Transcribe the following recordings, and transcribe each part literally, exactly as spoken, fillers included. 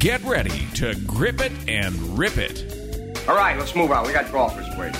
Get ready to grip it and rip it. All right, let's move on. We got golfers waiting.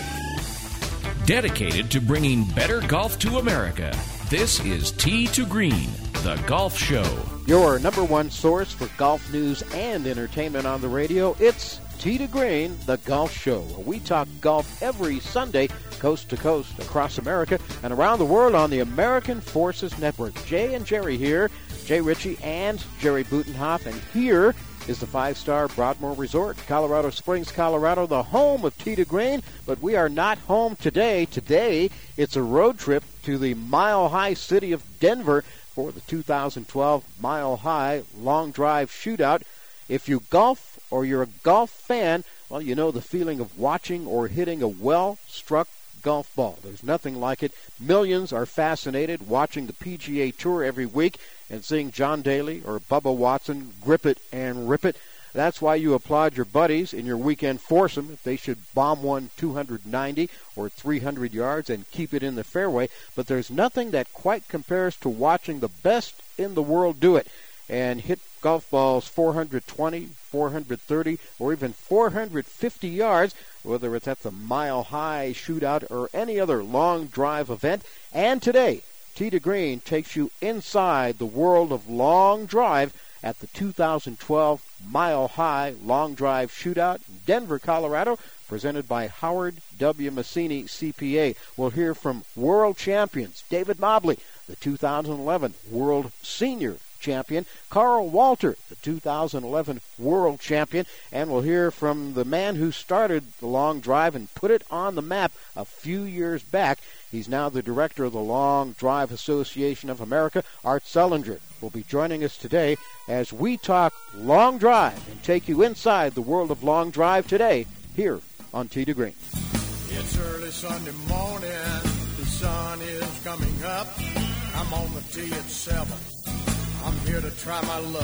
Dedicated to bringing better golf to America, this is Tee to Green, the golf show. Your number one source for golf news and entertainment on the radio. It's Tee to Green, the golf show. We talk golf every Sunday, coast to coast, across America, and around the world on the American Forces Network. Jay and Jerry here, Jay Ritchie and Jerry Butenhoff, and here is the five-star Broadmoor Resort, Colorado Springs, Colorado, the home of Tee to Green. But we are not home today. Today, it's a road trip to the mile-high city of Denver for the two thousand twelve Mile High Long Drive Shootout. If you golf or you're a golf fan, well, you know the feeling of watching or hitting a well-struck golf ball. There's nothing like it. Millions are fascinated watching the P G A Tour every week and seeing John Daly or Bubba Watson grip it and rip it. That's why you applaud your buddies in your weekend foursome if they should bomb one two ninety or three hundred yards and keep it in the fairway. But there's nothing that quite compares to watching the best in the world do it and hit golf balls four twenty, four thirty, or even four fifty yards, whether it's at the Mile High Shootout or any other long drive event. And today, Tee to Green takes you inside the world of long drive at the two thousand twelve Mile High Long Drive Shootout in Denver, Colorado, presented by Howard W. Massini, C P A. We'll hear from world champions David Mobley, the two thousand eleven World Senior Champion, Carl Walter, the two thousand eleven World Champion, and we'll hear from the man who started the long drive and put it on the map a few years back. He's now the director of the Long Drive Association of America. Art Sullinger will be joining us today as we talk long drive and take you inside the world of long drive today here on Tee to Green. It's early Sunday morning, the sun is coming up. I'm on the tee at seven. I'm here to try my luck.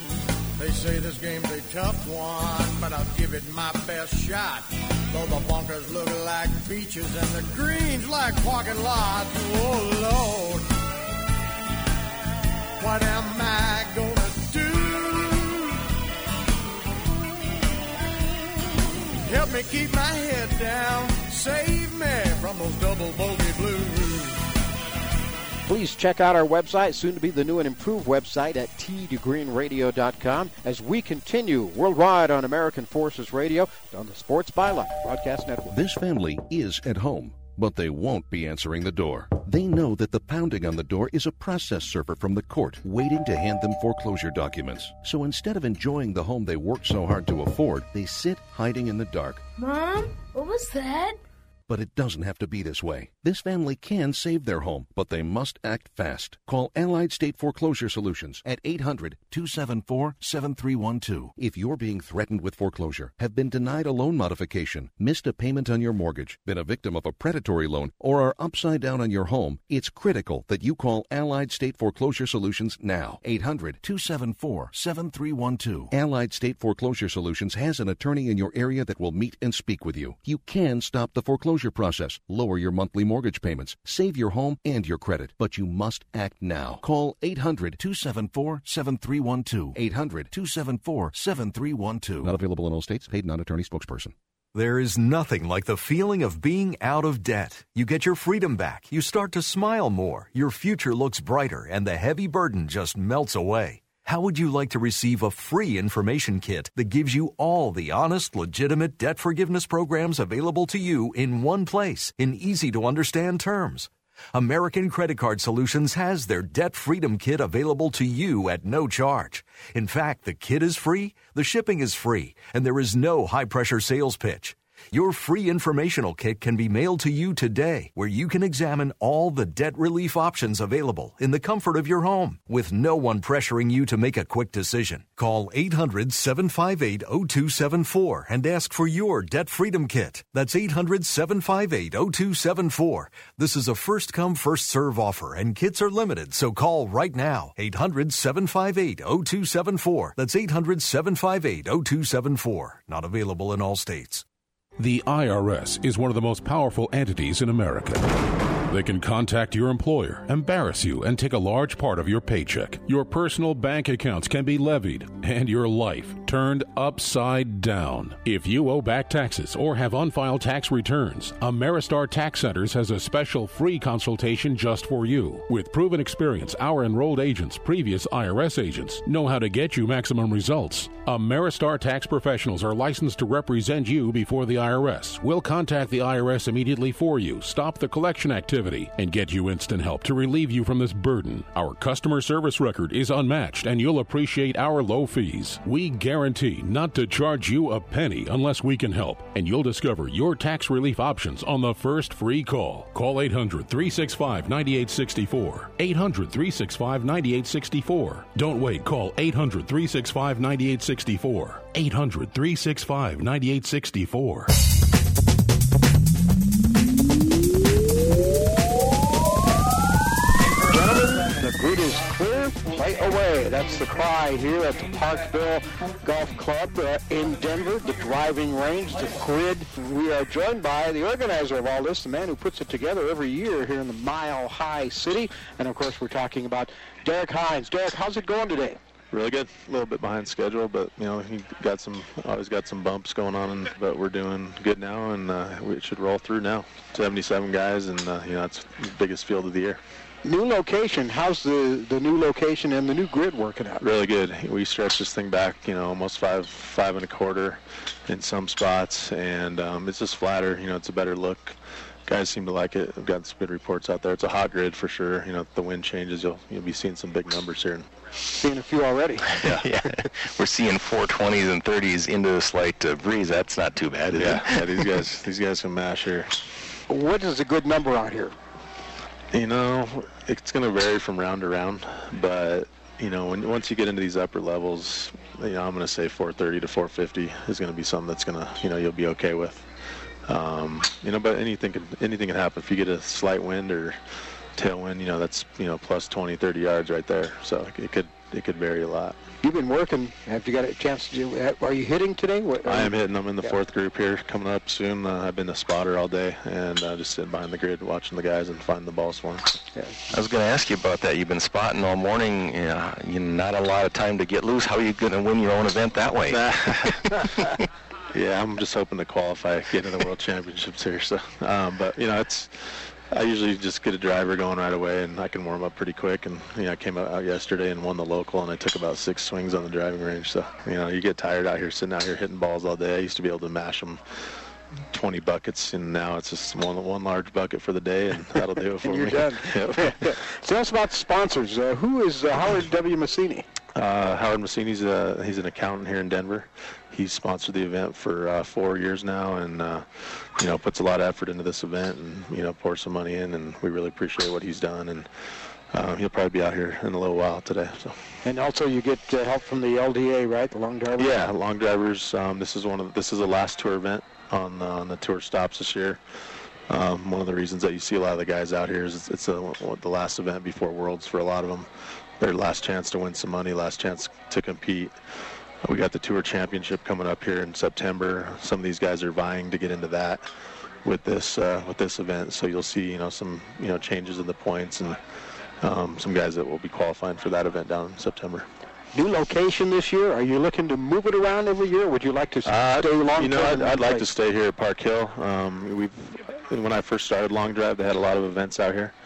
They say this game's a tough one, but I'll give it my best shot. Though the bunkers look like beaches and the greens like parking lots. Oh, Lord, what am I gonna do? Help me keep my head down. Save me from those double bogey blues. Please check out our website, soon to be the new and improved website at tee to green radio dot com, as we continue worldwide on American Forces Radio on the Sports Byline Broadcast Network. This family is at home, but they won't be answering the door. They know that the pounding on the door is a process server from the court waiting to hand them foreclosure documents. So instead of enjoying the home they worked so hard to afford, they sit hiding in the dark. Mom, what was that? But it doesn't have to be this way. This family can save their home, but they must act fast. Call Allied State Foreclosure Solutions at eight hundred, two seven four, seven three one two. If you're being threatened with foreclosure, have been denied a loan modification, missed a payment on your mortgage, been a victim of a predatory loan, or are upside down on your home, it's critical that you call Allied State Foreclosure Solutions now. eight hundred, two seven four, seven three one two. Allied State Foreclosure Solutions has an attorney in your area that will meet and speak with you. You can stop the foreclosure process, lower your monthly mortgage payments, save your home and your credit, but you must act now. Call eight hundred, two seven four, seven three one two. eight hundred, two seven four, seven three one two. Not available in all states. Paid non-attorney spokesperson. There is nothing like the feeling of being out of debt. You get your freedom back. You start to smile more. Your future looks brighter, and the heavy burden just melts away. How would you like to receive a free information kit that gives you all the honest, legitimate debt forgiveness programs available to you in one place in easy-to-understand terms? American Credit Card Solutions has their Debt Freedom Kit available to you at no charge. In fact, the kit is free, the shipping is free, and there is no high-pressure sales pitch. Your free informational kit can be mailed to you today, where you can examine all the debt relief options available in the comfort of your home, with no one pressuring you to make a quick decision. Call eight hundred, seven five eight, zero two seven four and ask for your Debt Freedom Kit. That's eight hundred, seven five eight, zero two seven four. This is a first-come, first-serve offer, and kits are limited, so call right now. eight hundred, seven five eight, zero two seven four. That's eight hundred, seven five eight, zero two seven four. Not available in all states. The I R S is one of the most powerful entities in America. They can contact your employer, embarrass you, and take a large part of your paycheck. Your personal bank accounts can be levied, and your life turned upside down. If you owe back taxes or have unfiled tax returns, Ameristar Tax Centers has a special free consultation just for you. With proven experience, our enrolled agents, previous I R S agents, know how to get you maximum results. Ameristar Tax Professionals are licensed to represent you before the I R S. We'll contact the I R S immediately for you, stop the collection activity, and get you instant help to relieve you from this burden. Our customer service record is unmatched, and you'll appreciate our low fees. We guarantee not to charge you a penny unless we can help, and you'll discover your tax relief options on the first free call. Call eight hundred, three six five, nine eight six four. eight hundred, three six five, nine eight six four. Don't wait. Call eight hundred, three six five, nine eight six four. eight hundred, three six five, nine eight six four. The grid is clear. Play away. That's the cry here at the Parkville Golf Club uh, in Denver, the driving range, the grid. We are joined by the organizer of all this, the man who puts it together every year here in the Mile High City. And, of course, we're talking about Derek Hines. Derek, how's it going today? Really good. A little bit behind schedule, but you know he got some, always got some bumps going on, and, but we're doing good now, and uh, we should roll through now. seventy-seven guys, and uh, you know it's the biggest field of the year. New location. How's the the new location and the new grid working out? Really good. We stretched this thing back, you know, almost five five and a quarter in some spots, and um, it's just flatter. You know, it's a better look. Guys seem to like it. I've gotten some good reports out there. It's a hot grid for sure. You know, if the wind changes, you'll you'll be seeing some big numbers here. Seeing a few already. Yeah, yeah. We're seeing four twenties and thirties into a slight uh, breeze. That's not too bad, is yeah. it? Yeah, these guys these guys can mash here. What is a good number out here? You know, it's going to vary from round to round, but you know, when once you get into these upper levels, you know, I'm going to say four thirty to four fifty is going to be something that's going to, you know, you'll be okay with. Um, you know, but anything can anything can happen. If you get a slight wind or tailwind, you know, that's, you know, plus twenty, thirty yards right there. So it could it could vary a lot. You've been working. Have you got a chance to do? Are you hitting today? What, I am hitting. I'm in the yeah. fourth group here, coming up soon. Uh, I've been a spotter all day, and uh, just sitting behind the grid, watching the guys and finding the balls for them. Yeah. I was going to ask you about that. You've been spotting all morning. You know, you not a lot of time to get loose. How are you going to win your own event that way? Yeah, I'm just hoping to qualify, get into the World Championships here. So, um, but you know, it's. I usually just get a driver going right away, and I can warm up pretty quick. And you know, I came out yesterday and won the local, and I took about six swings on the driving range. So you know, you get tired out here, sitting out here hitting balls all day. I used to be able to mash them twenty buckets, and now it's just one one large bucket for the day, and that'll do it for and you're me. You're done. Yep. Tell us about the sponsors. Uh, who is uh, Howard W. Massini? Uh, Howard Massini's uh, he's an accountant here in Denver. He's sponsored the event for uh, four years now, and uh, you know, puts a lot of effort into this event, and you know, pours some money in, and we really appreciate what he's done. And uh, he'll probably be out here in a little while today. So. And also, you get uh, help from the L D A, right? The long drivers. Yeah, long drivers. Um, this is one of this is the last tour event on uh, on the tour stops this year. Um, one of the reasons that you see a lot of the guys out here is it's, it's a, the last event before Worlds for a lot of them. Their last chance to win some money, last chance to compete. We got the Tour Championship coming up here in September. Some of these guys are vying to get into that with this uh, with this event. So you'll see, you know, some you know changes in the points, and um, some guys that will be qualifying for that event down in September. New location this year. Are you looking to move it around every year? Or would you like to uh, stay long? You know, I'd, I'd like to stay here at Park Hill. Um, we've when I first started Long Drive, they had a lot of events out here.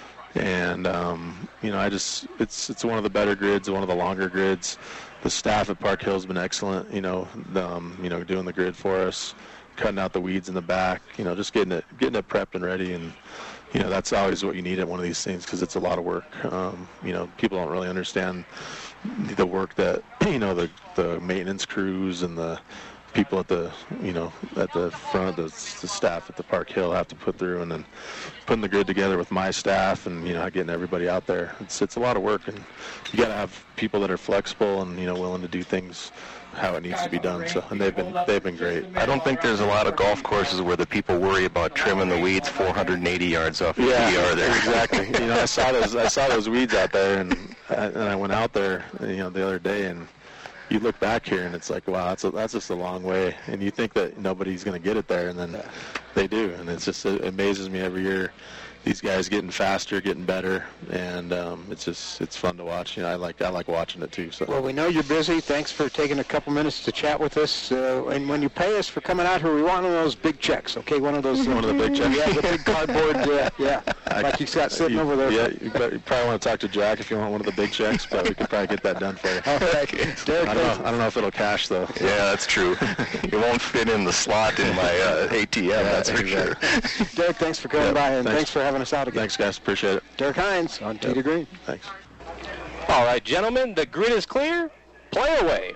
And um, you know, I just it's it's one of the better grids, one of the longer grids. The staff at Park Hill has been excellent. You know, the, um, you know, doing the grid for us, cutting out the weeds in the back. You know, just getting it getting it prepped and ready. And you know, that's always what you need at one of these things, because it's a lot of work. Um, you know, people don't really understand the work that you know the the maintenance crews and the people at the, you know, at the front, the, the staff at the Park Hill have to put through, and then putting the grid together with my staff and, you know, getting everybody out there. It's it's a lot of work, and you got to have people that are flexible and, you know, willing to do things how it needs to be done. So, and they've been they've been great. I don't think there's a lot of golf courses where the people worry about trimming the weeds four hundred eighty yards off your yeah, tee, are there? Exactly. You know, I saw those I saw those weeds out there, and I, and I went out there, you know, the other day, and you look back here and it's like, wow, that's a, that's just a long way. And you think that nobody's going to get it there, and then they do. And it's just, it amazes me every year, these guys getting faster, getting better, and um, it's just it's fun to watch. You know, I like I like watching it too. So. Well, we know you're busy. Thanks for taking a couple minutes to chat with us. Uh, and when you pay us for coming out here, we want one of those big checks, okay? One of those. One of the big checks. Yeah, the big cardboard. Uh, yeah, like you got sitting you, over there. Yeah, you, you probably want to talk to Jack if you want one of the big checks, but we could probably get that done for you. All right. Derek, I don't know. I don't know if it'll cash though. Yeah, that's true. It won't fit in the slot in my uh, A T M. Yeah, that's for sure. Derek, thanks for coming yeah, by, and thanks. thanks for having us out again. Thanks, guys. Appreciate it. Derek Hines on Tee to Green. Thanks. All right, gentlemen, the grid is clear. Play away.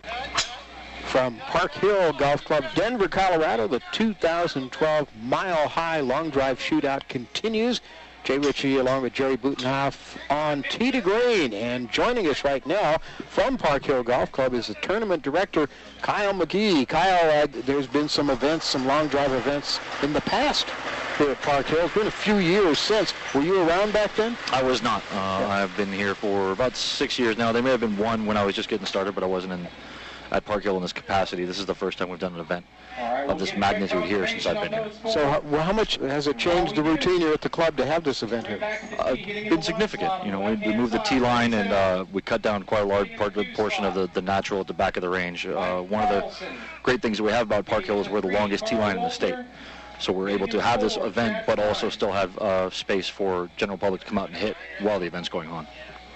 From Park Hill Golf Club, Denver, Colorado, the two thousand twelve Mile High Long Drive Shootout continues. Jay Ritchie along with Jerry Butenhoff on Tee to Green. And joining us right now from Park Hill Golf Club is the tournament director, Kyle McGee. Kyle, uh, there's been some events, some long drive events in the past here at Park Hill. It's been a few years since. Were you around back then? I was not. Uh, yeah. I've been here for about six years now. There may have been one when I was just getting started, but I wasn't in at Park Hill in this capacity. This is the first time we've done an event of this magnitude here since I've been here. So how, well, how much has it changed the routine here at the club to have this event here? Uh, been significant. You know, we, we moved the tee line and uh, we cut down quite a large part, portion of the, the natural at the back of the range. Uh, one of the great things that we have about Park Hill is we're the longest tee line in the state. So we're able to have this event, but also still have uh, space for general public to come out and hit while the event's going on.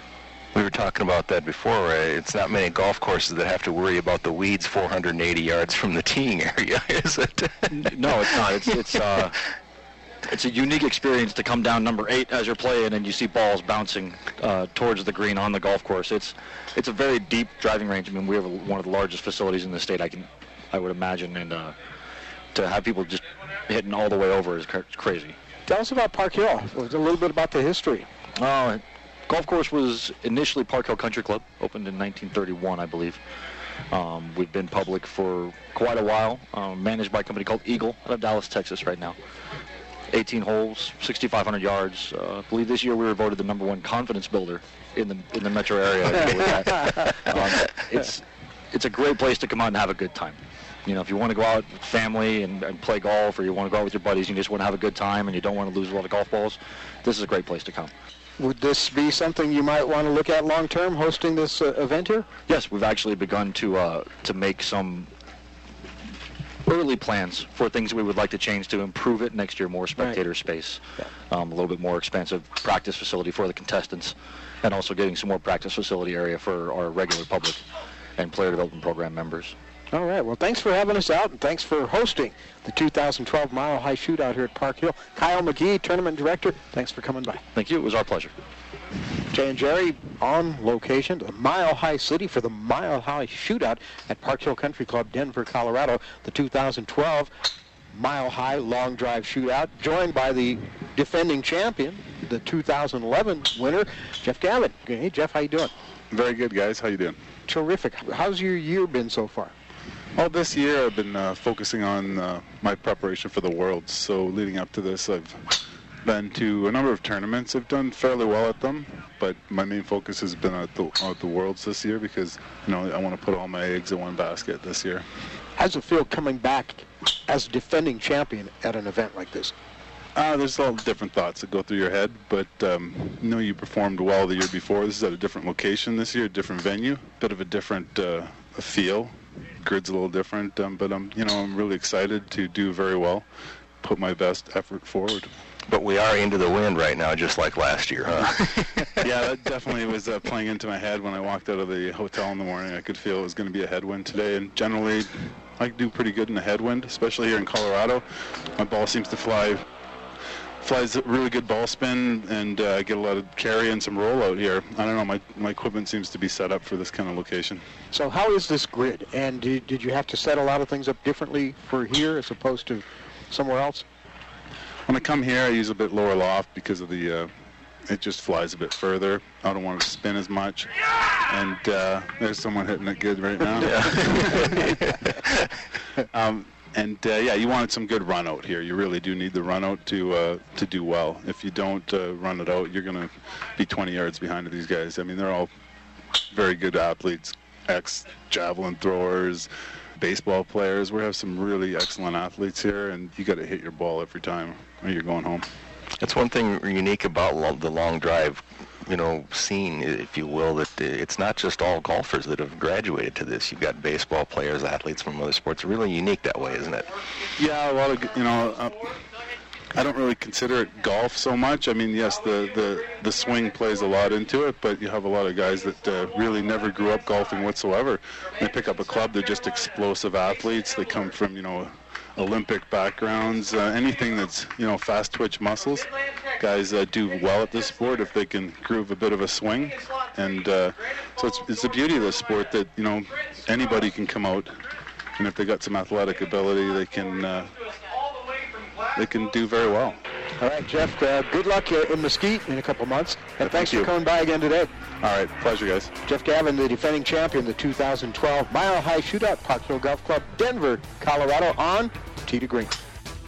We were talking about that before. Right? It's not many golf courses that have to worry about the weeds four hundred eighty yards from the teeing area, is it? No, it's not. It's it's uh, it's a unique experience to come down number eight as you're playing and you see balls bouncing uh, towards the green on the golf course. It's it's a very deep driving range. I mean, we have a, one of the largest facilities in the state, I can, I would imagine, and uh, to have people just hitting all the way over is crazy. Tell us about Park Hill. A little bit about the history. Uh, Golf course was initially Park Hill Country Club, opened in nineteen thirty-one, I believe. Um, we've been public for quite a while, um, managed by a company called Eagle out of Dallas, Texas right now. eighteen holes, sixty-five hundred yards. Uh, I believe this year we were voted the number one confidence builder in the in the metro area. um, it's it's a great place to come out and have a good time. You know, if you want to go out with family and, and play golf, or you want to go out with your buddies and you just want to have a good time and you don't want to lose a lot of golf balls, this is a great place to come. Would this be something you might want to look at long-term, hosting this uh, event here? Yes, we've actually begun to uh, to make some early plans for things we would like to change to improve it next year. More spectator right. space, yeah. um, a little bit more expansive practice facility for the contestants, and also getting some more practice facility area for our regular public and player development program members. All right. Well, thanks for having us out, and thanks for hosting the two thousand twelve Mile High Shootout here at Park Hill. Kyle McGee, tournament director, thanks for coming by. Thank you. It was our pleasure. Jay and Jerry on location, the Mile High City for the Mile High Shootout at Park Hill Country Club, Denver, Colorado, the two thousand twelve Mile High Long Drive Shootout, joined by the defending champion, the two thousand eleven winner, Jeff Gavin. Hey, Jeff, how you doing? Very good, guys. How you doing? Terrific. How's your year been so far? Oh, this year I've been uh, focusing on uh, my preparation for the Worlds. So leading up to this, I've been to a number of tournaments. I've done fairly well at them, but my main focus has been at the, at the Worlds this year because, you know, I want to put all my eggs in one basket this year. How does it feel coming back as defending champion at an event like this? Uh, there's all different thoughts that go through your head, but um, you know you performed well the year before. This is at a different location this year, a different venue, bit of a different uh, feel. Grid's a little different, um, but I'm, you know, I'm really excited to do very well, put my best effort forward. But we are into the wind right now, just like last year, huh? Yeah, that definitely was uh, playing into my head when I walked out of the hotel in the morning. I could feel it was going to be a headwind today, and generally I do pretty good in a headwind, especially here in Colorado. My ball seems to fly flies a really good ball spin, and I uh, get a lot of carry and some roll out here. I don't know, my, my equipment seems to be set up for this kind of location. So how is this grid? And did, did you have to set a lot of things up differently for here as opposed to somewhere else? When I come here, I use a bit lower loft because of the, uh, it just flies a bit further. I don't want it to spin as much. And uh, there's someone hitting it good right now. um, And, uh, yeah, you wanted some good run out here. You really do need the run out to uh, to do well. If you don't uh, run it out, you're going to be twenty yards behind these guys. I mean, they're all very good athletes, ex-javelin throwers, baseball players. We have some really excellent athletes here, and you got to hit your ball every time or you're going home. That's one thing unique about lo- the long drive, you know, scene, if you will, that it's not just all golfers that have graduated to this. You've got baseball players, athletes from other sports. Really unique that way, isn't it? Yeah, a lot of, you know, uh, I don't really consider it golf so much. I mean, yes, the, the, the swing plays a lot into it, but you have a lot of guys that uh, really never grew up golfing whatsoever. They pick up a club, they're just explosive athletes. They come from, you know, Olympic backgrounds, uh, anything that's, you know, fast twitch muscles. Guys uh, do well at this sport if they can groove a bit of a swing. And uh, so it's, it's the beauty of this sport that, you know, anybody can come out, and if they got some athletic ability, they can uh, they can do very well. All right, Jeff, uh, good luck uh, in Mesquite in a couple months, and thanks Thank for you. coming by again today. All right, pleasure, guys. Jeff Gavin, the defending champion, the two thousand twelve Mile High Shootout, Park Hill Golf Club, Denver, Colorado, on Tee to Green.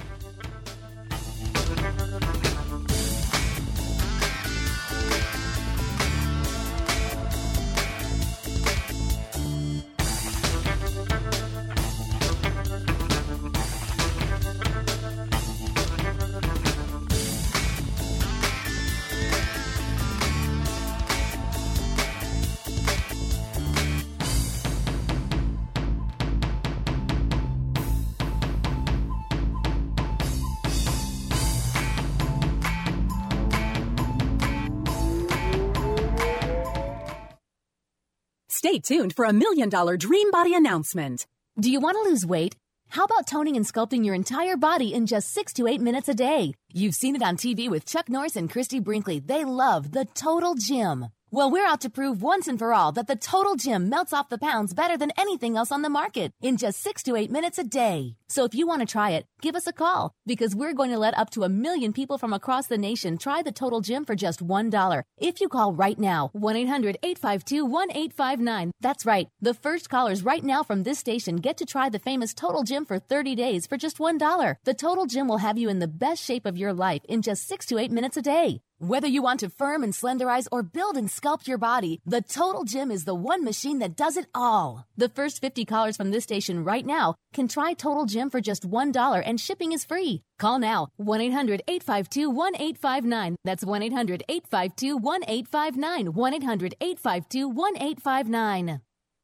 Stay tuned for a million dollar dream body announcement. Do you want to lose weight? How about toning and sculpting your entire body in just six to eight minutes a day? You've seen it on T V with Chuck Norris and Christy Brinkley. They love the Total Gym. Well, we're out to prove once and for all that the Total Gym melts off the pounds better than anything else on the market in just six to eight minutes a day. So if you want to try it, give us a call, because we're going to let up to a million people from across the nation try the Total Gym for just one dollar. If you call right now, one eight hundred eight five two one eight five nine. That's right. The first callers right now from this station get to try the famous Total Gym for thirty days for just one dollar. The Total Gym will have you in the best shape of your life in just six to eight minutes a day. Whether you want to firm and slenderize or build and sculpt your body, the Total Gym is the one machine that does it all. The first fifty callers from this station right now can try Total Gym for just one dollar, and shipping is free. Call now, one eight hundred eight five two one eight five nine. That's one eight hundred eight five two one eight five nine. one eight hundred eight five two one eight five nine.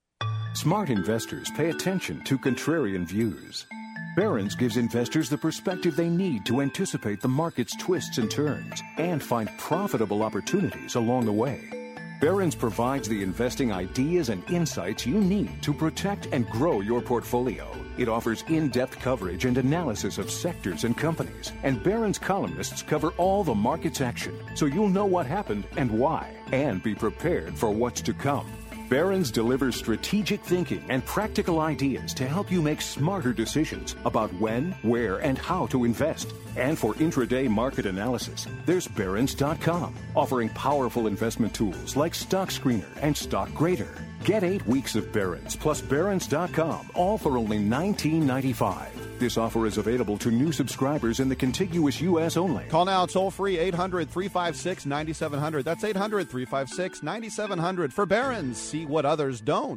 Smart investors pay attention to contrarian views. Barron's gives investors the perspective they need to anticipate the market's twists and turns and find profitable opportunities along the way. Barron's provides the investing ideas and insights you need to protect and grow your portfolio. It offers in-depth coverage and analysis of sectors and companies, and Barron's columnists cover all the market's action, so you'll know what happened and why, and be prepared for what's to come. Barron's delivers strategic thinking and practical ideas to help you make smarter decisions about when, where, and how to invest. And for intraday market analysis, there's Barron's dot com, offering powerful investment tools like Stock Screener and Stock Grader. Get eight weeks of Barron's plus Barron's dot com, all for only nineteen ninety-five. This offer is available to new subscribers in the contiguous U S only. Call now toll free eight hundred three five six nine seven zero zero. That's eight hundred three five six nine seven zero zero for Barron's. See what others don't.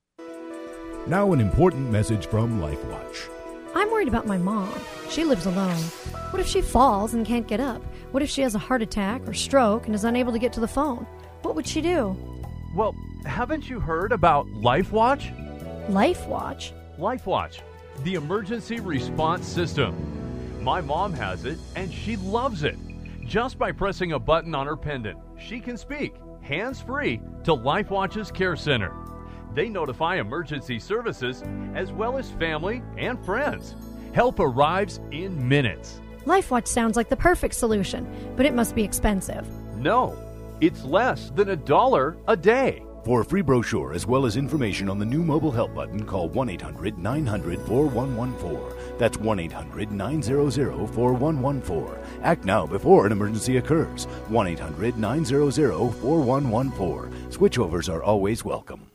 Now an important message from LifeWatch. I'm worried about my mom. She lives alone. What if she falls and can't get up? What if she has a heart attack or stroke and is unable to get to the phone? What would she do? Well, haven't you heard about LifeWatch? LifeWatch? LifeWatch, the emergency response system. My mom has it, and she loves it. Just by pressing a button on her pendant, she can speak, hands-free, to LifeWatch's Care Center. They notify emergency services as well as family and friends. Help arrives in minutes. LifeWatch sounds like the perfect solution, but it must be expensive. No, it's less than a dollar a day. For a free brochure as well as information on the new mobile help button, call one eight hundred nine hundred four one one four. That's one eight hundred nine hundred four one one four. Act now before an emergency occurs. one eight hundred nine hundred four one one four. Switchovers are always welcome.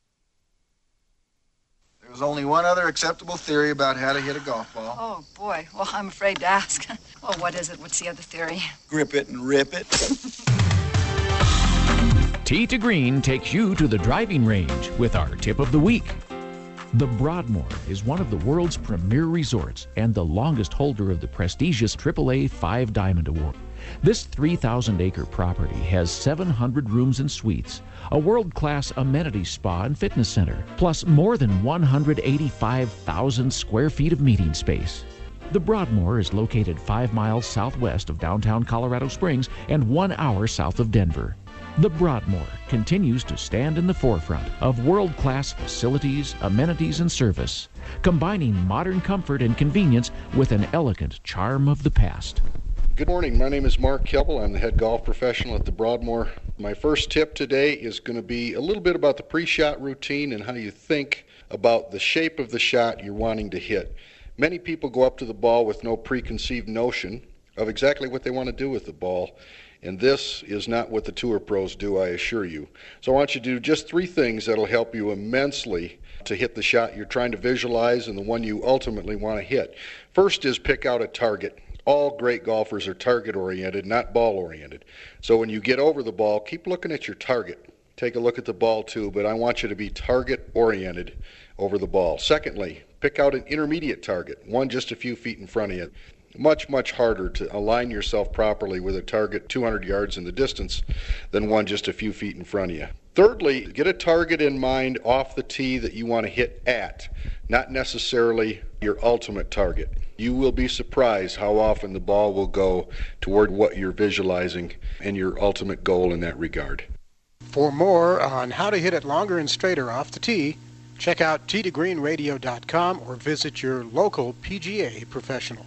There's only one other acceptable theory about how to hit a golf ball. Oh, boy. Well, I'm afraid to ask. Well, what is it? What's the other theory? Grip it and rip it. Tee to Green takes you to the driving range with our tip of the week. The Broadmoor is one of the world's premier resorts and the longest holder of the prestigious triple A Five Diamond Award. This three thousand acre property has seven hundred rooms and suites, a world-class amenity spa and fitness center, plus more than one hundred eighty-five thousand square feet of meeting space. The Broadmoor is located five miles southwest of downtown Colorado Springs and one hour south of Denver. The Broadmoor continues to stand in the forefront of world-class facilities, amenities, and service, combining modern comfort and convenience with an elegant charm of the past. Good morning. My name is Mark Kelbel. I'm the head golf professional at the Broadmoor. My first tip today is going to be a little bit about the pre-shot routine and how you think about the shape of the shot you're wanting to hit. Many people go up to the ball with no preconceived notion of exactly what they want to do with the ball. And this is not what the tour pros do, I assure you. So I want you to do just three things that'll help you immensely to hit the shot you're trying to visualize and the one you ultimately want to hit. First is pick out a target. All great golfers are target-oriented, not ball-oriented. So when you get over the ball, keep looking at your target. Take a look at the ball too, but I want you to be target-oriented over the ball. Secondly, pick out an intermediate target, one just a few feet in front of you. Much, much harder to align yourself properly with a target two hundred yards in the distance than one just a few feet in front of you. Thirdly, get a target in mind off the tee that you want to hit at, not necessarily your ultimate target. You will be surprised how often the ball will go toward what you're visualizing and your ultimate goal in that regard. For more on how to hit it longer and straighter off the tee, check out tee to green radio dot com or visit your local P G A professional.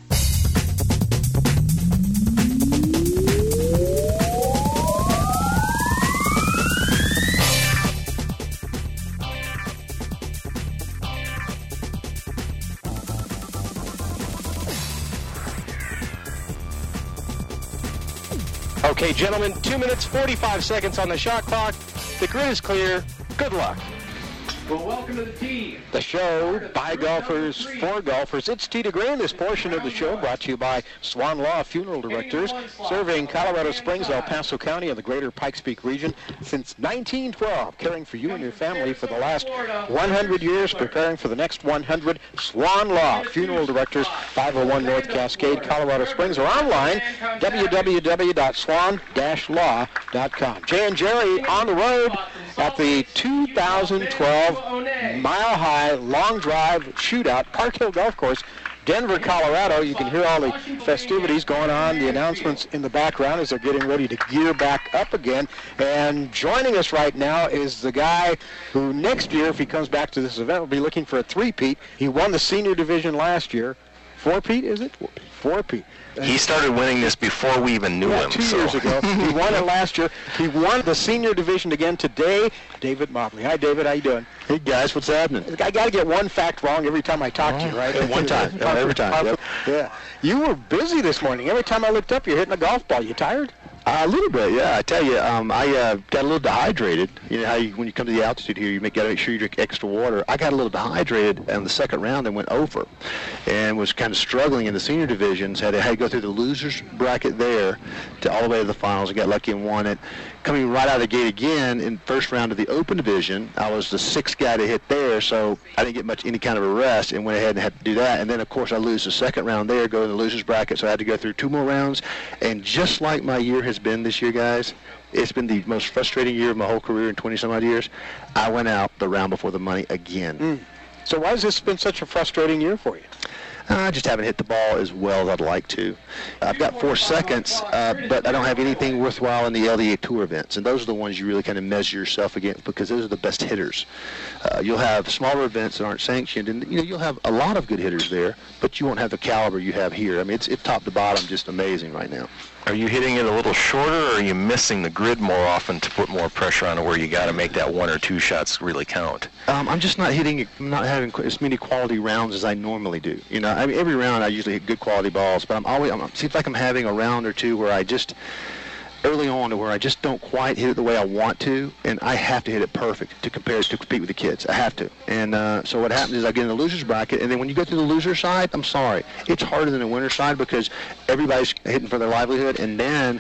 Okay, gentlemen, two minutes, forty-five seconds on the shot clock. The grid is clear. Good luck. Well, welcome to the tee. The show by golfers, for golfers. It's Tee to Green. This portion of the show brought to you by Swan Law Funeral Directors, serving Colorado Springs, El Paso County, and the greater Pikes Peak region since nineteen twelve, caring for you and your family for the last one hundred years, preparing for the next one hundred. Swan Law Funeral Directors, five oh one North Cascade, Colorado Springs, or online, w w w dot swan dash law dot com. Jay and Jerry on the road at the two thousand twelve Mile High Long Drive Shootout, Park Hill Golf Course, Denver, Colorado. You can hear all the festivities going on, the announcements in the background as they're getting ready to gear back up again. And joining us right now is the guy who next year, if he comes back to this event, will be looking for a three-peat. He won the senior division last year. Four-peat, is it? Four-peat. He started winning this before we even knew yeah, him. two so. years ago. He won it last year. He won the senior division again today. David Mobley. Hi, David. How you doing? Hey, guys. What's happening? I got to get one fact wrong every time I talk oh, to you, right? One time. Yeah, every time. Yep. Yeah. You were busy this morning. Every time I looked up, you're hitting a golf ball. You tired? Uh, a little bit, yeah. I tell you, um, I uh, got a little dehydrated. You know how you, when you come to the altitude here, you got to make sure you drink extra water. I got a little dehydrated on the second round and went over, and was kind of struggling in the senior divisions. Had to, had to go through the losers bracket there to all the way to the finals. I got lucky and won it. Coming right out of the gate again in first round of the open division, I was the sixth guy to hit there, so I didn't get much any kind of a rest and went ahead and had to do that. And then, of course, I lose the second round there, go to the losers bracket, so I had to go through two more rounds. And just like my year has been this year, guys, it's been the most frustrating year of my whole career in twenty-some-odd years. I went out the round before the money again. Mm. So why has this been such a frustrating year for you? I just haven't hit the ball as well as I'd like to. I've got four seconds, uh, but I don't have anything worthwhile in the L D A Tour events, and those are the ones you really kind of measure yourself against because those are the best hitters. Uh, you'll have smaller events that aren't sanctioned, and you know you'll have a lot of good hitters there, but you won't have the caliber you have here. I mean, it's, it's top to bottom just amazing right now. Are you hitting it a little shorter, or are you missing the grid more often to put more pressure on it where you got to make that one or two shots really count? Um, I'm just not hitting, I'm not having as many quality rounds as I normally do. You know, I mean, every round I usually hit good quality balls, but I'm always, I'm, it seems like I'm having a round or two where I just, early on, to where I just don't quite hit it the way I want to, and I have to hit it perfect to compare to compete with the kids. I have to. And uh, so what happens is I get in the loser's bracket, and then when you go to the loser side, I'm sorry, it's harder than the winner side because everybody's hitting for their livelihood, and then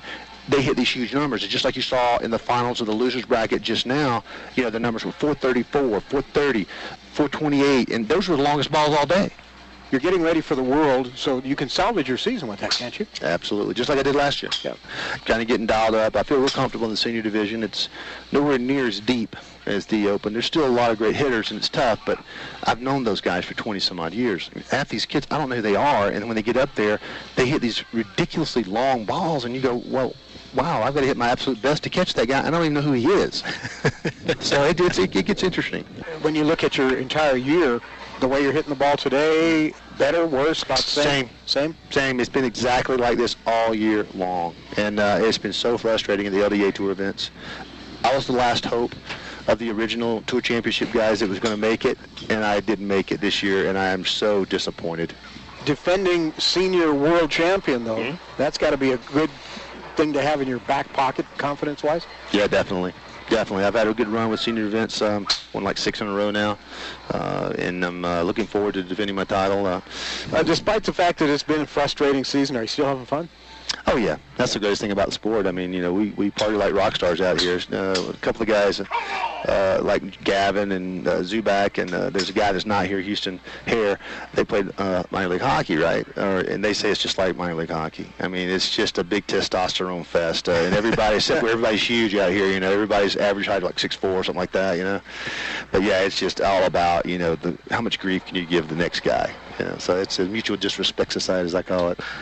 they hit these huge numbers. It's just like you saw in the finals of the losers bracket just now. You know, the numbers were four thirty-four, four thirty, four twenty-eight, and those were the longest balls all day. You're getting ready for the World, so you can salvage your season with that, can't you? Absolutely, just like I did last year. Yeah, kind of getting dialed up. I feel real comfortable in the senior division. It's nowhere near as deep as the Open. There's still a lot of great hitters, and it's tough, but I've known those guys for twenty some odd years. Half these kids, I don't know who they are, and when they get up there, they hit these ridiculously long balls, and you go, well, wow, I've got to hit my absolute best to catch that guy. I don't even know who he is. So it, it's, it gets interesting. When you look at your entire year, the way you're hitting the ball today, better, worse, about the same? Same. Same? Same. It's been exactly like this all year long. And uh, it's been so frustrating in the L D A Tour events. I was the last hope of the original Tour Championship guys that was going to make it, and I didn't make it this year, and I am so disappointed. Defending senior world champion, though, mm-hmm. that's got to be a good thing to have in your back pocket, confidence-wise? Yeah, definitely. Definitely. I've had a good run with senior events, um, won like six in a row now, uh, and I'm uh, looking forward to defending my title. Uh, uh, despite the fact that it's been a frustrating season, are you still having fun? Oh, yeah. That's the greatest thing about the sport. I mean, you know, we, we party like rock stars out here. Uh, a couple of guys uh, like Gavin and uh, Zubak, and uh, there's a guy that's not here, Houston Hare. They played uh, minor league hockey, right? Or, and they say it's just like minor league hockey. I mean, it's just a big testosterone fest. Uh, and everybody, except for everybody's huge out here, you know, everybody's average height like six foot four or something like that, you know. But, yeah, it's just all about, you know, the, how much grief can you give the next guy. You know, so it's a mutual disrespect society, as I call it.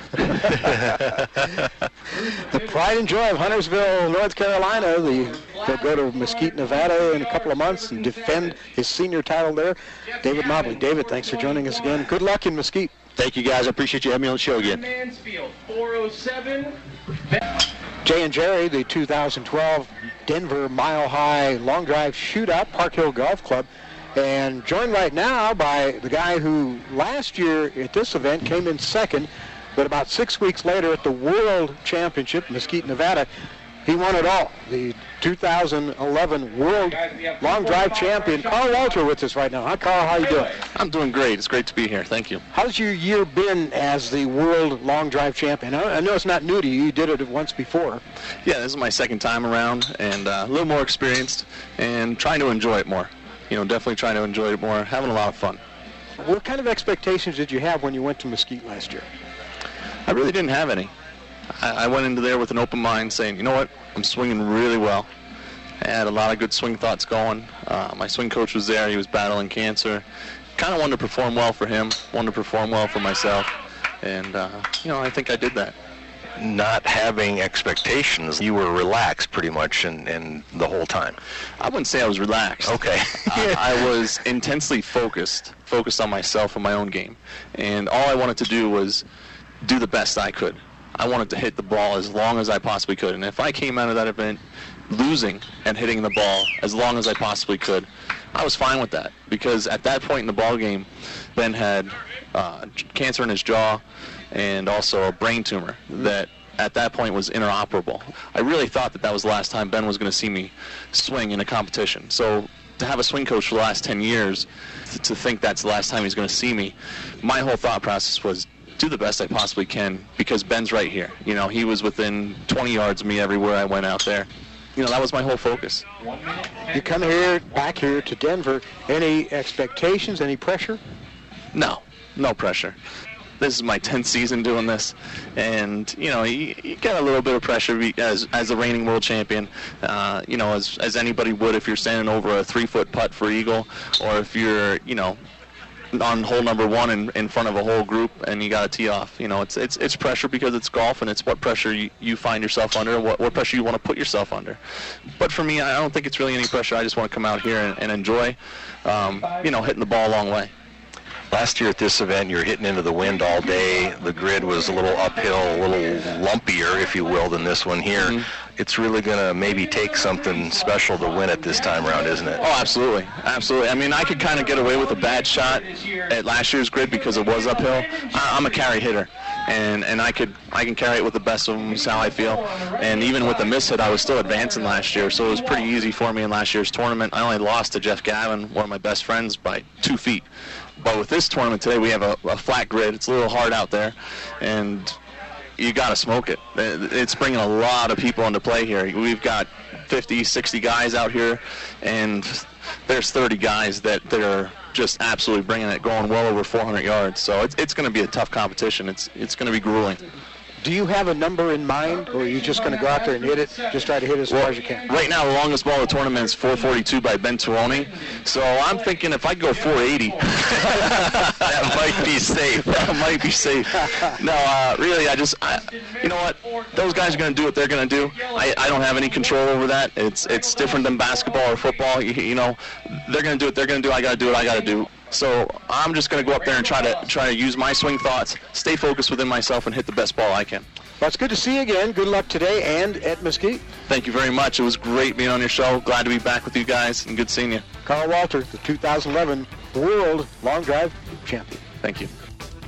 The pride and joy of Huntersville, North Carolina. The, they'll go to Mesquite, Nevada in a couple of months and defend his senior title there. David Mobley. David, thanks for joining us again. Good luck in Mesquite. Thank you, guys. I appreciate you having me on the show again. Mansfield, four oh seven. Jay and Jerry, the two thousand twelve Denver Mile High Long Drive Shootout, Park Hill Golf Club. And joined right now by the guy who last year at this event came in second, but about six weeks later at the World Championship, Mesquite, Nevada, he won it all. The two thousand eleven World Long Drive Champion, Carl Walter, with us right now. Hi, Carl. How you doing? I'm doing great. It's great to be here. Thank you. How's your year been as the World Long Drive Champion? I know it's not new to you. You did it once before. Yeah, this is my second time around, and uh, a little more experienced, and trying to enjoy it more. You know, definitely trying to enjoy it more, having a lot of fun. What kind of expectations did you have when you went to Mesquite last year? I really didn't have any. I, I went into there with an open mind saying, you know what, I'm swinging really well. I had a lot of good swing thoughts going. Uh, my swing coach was there. He was battling cancer. Kind of wanted to perform well for him, wanted to perform well for myself. And, uh, you know, I think I did that. Not having expectations, you were relaxed pretty much and, and the whole time. I wouldn't say I was relaxed. Okay. uh, I was intensely focused, focused on myself and my own game. And all I wanted to do was do the best I could. I wanted to hit the ball as long as I possibly could. And if I came out of that event losing and hitting the ball as long as I possibly could, I was fine with that. Because at that point in the ball game, Ben had uh, cancer in his jaw, and also a brain tumor that at that point was inoperable. I really thought that that was the last time Ben was going to see me swing in a competition. So to have a swing coach for the last ten years, to think that's the last time he's going to see me, my whole thought process was do the best I possibly can because Ben's right here. You know, he was within twenty yards of me everywhere I went out there. You know, that was my whole focus. You come here, back here to Denver, any expectations, any pressure? No, no pressure. This is my tenth season doing this, and you know you, you get a little bit of pressure as as the reigning world champion. Uh, you know, as as anybody would if you're standing over a three-foot putt for eagle, or if you're you know on hole number one in, in front of a whole group and you got to tee off. You know, it's it's it's pressure because it's golf, and it's what pressure you, you find yourself under, and what what pressure you want to put yourself under. But for me, I don't think it's really any pressure. I just want to come out here and, and enjoy, um, you know, hitting the ball a long way. Last year at this event, you're hitting into the wind all day. The grid was a little uphill, a little lumpier, if you will, than this one here. Mm-hmm. It's really going to maybe take something special to win it this time around, isn't it? Oh, absolutely. Absolutely. I mean, I could kind of get away with a bad shot at last year's grid because it was uphill. I, I'm a carry hitter, and, and I could I can carry it with the best of them is how I feel. And even with the miss hit, I was still advancing last year, so it was pretty easy for me in last year's tournament. I only lost to Jeff Gavin, one of my best friends, by two feet. But with this tournament today, we have a, a flat grid. It's a little hard out there, and you got to smoke it. It's bringing a lot of people into play here. We've got fifty, sixty guys out here, and there's thirty guys that, that are just absolutely bringing it, going well over four hundred yards. So it's, it's going to be a tough competition. It's, it's going to be grueling. Do you have a number in mind, or are you just going to go out there and hit it, just try to hit it as well, far as you can? Right now, the longest ball of the tournament is four forty-two by Ben Taroni. So I'm thinking if I go four eighty, that might be safe. That might be safe. No, uh, really, I just, I, you know what? Those guys are going to do what they're going to do. I, I don't have any control over that. It's it's different than basketball or football. You, you know, they're going to do what they're going to do. I got to do what I got to do. So I'm just going to go up there and try to try to use my swing thoughts, stay focused within myself, and hit the best ball I can. Well, it's good to see you again. Good luck today and at Mesquite. Thank you very much. It was great being on your show. Glad to be back with you guys, and good seeing you. Carl Walter, the two thousand eleven World Long Drive Champion. Thank you.